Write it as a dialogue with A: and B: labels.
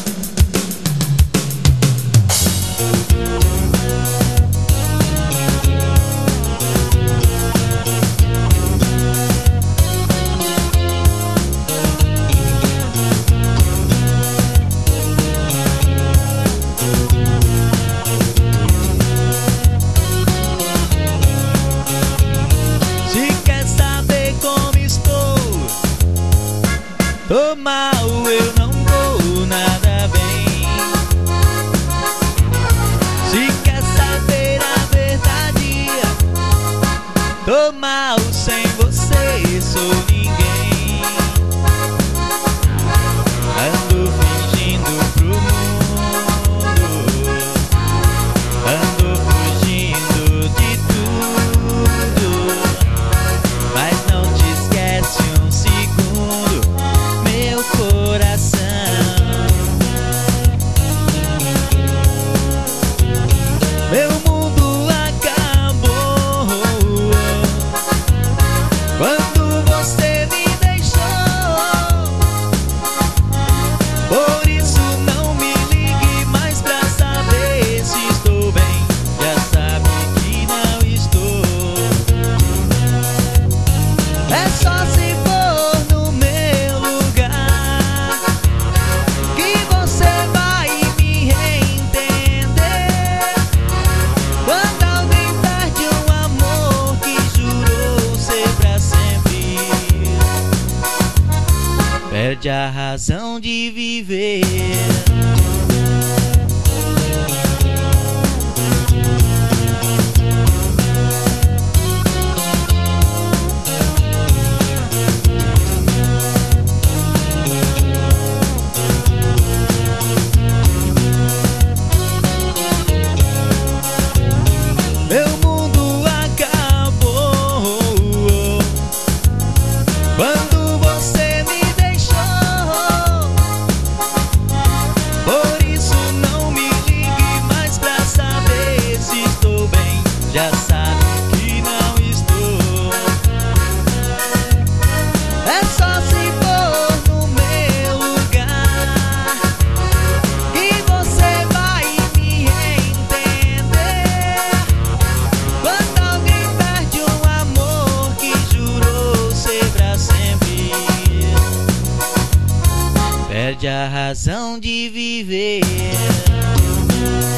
A: Tô mal, eu não vou nada bem. Se quer saber a verdade, tô mal, sem você sou ninguém. Ando fingindo pro mundo, ando fugindo de tudo, mas não te esquece um segundo, meu coração. Meu mundo acabou quando você me deixou. Por isso não me ligue mais pra saber se estou bem. Já sabe que não estou. É só se for no meu lugar que você vai me entender. Quando alguém perde um amor que jurou ser pra sempre, perde a razão de viver. Meu mundo acabou quando você me deixou. Por isso não me ligue mais pra saber se estou bem. Já sabe que não estou. É só se for no meu lugar que você vai me entender. Quando alguém perde um amor que jurou ser pra sempre, perde a razão de viver.